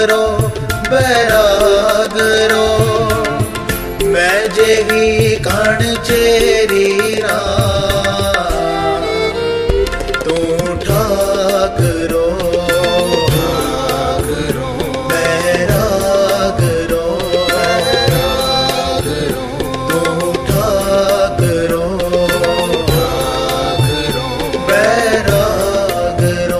रो बैराग रो, मैं जेही कण चेरी राम, तू ठाक रो बैराग रो, तू ठाक रो बैराग रो।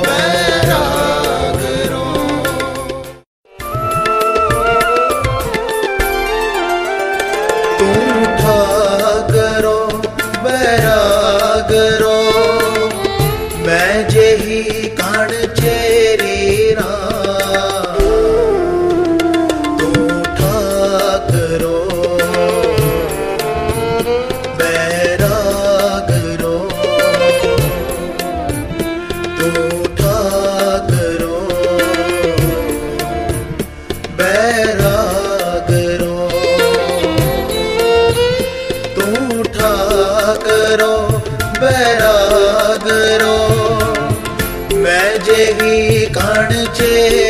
तू ठाक रो बैराग रो, मैं जेही कण चेरी राम, तू ठाक रो बैराग रो, तू ठाक रो बैराग रो, तू ठाक रो बैराग रो, मैं जेही कण चेरी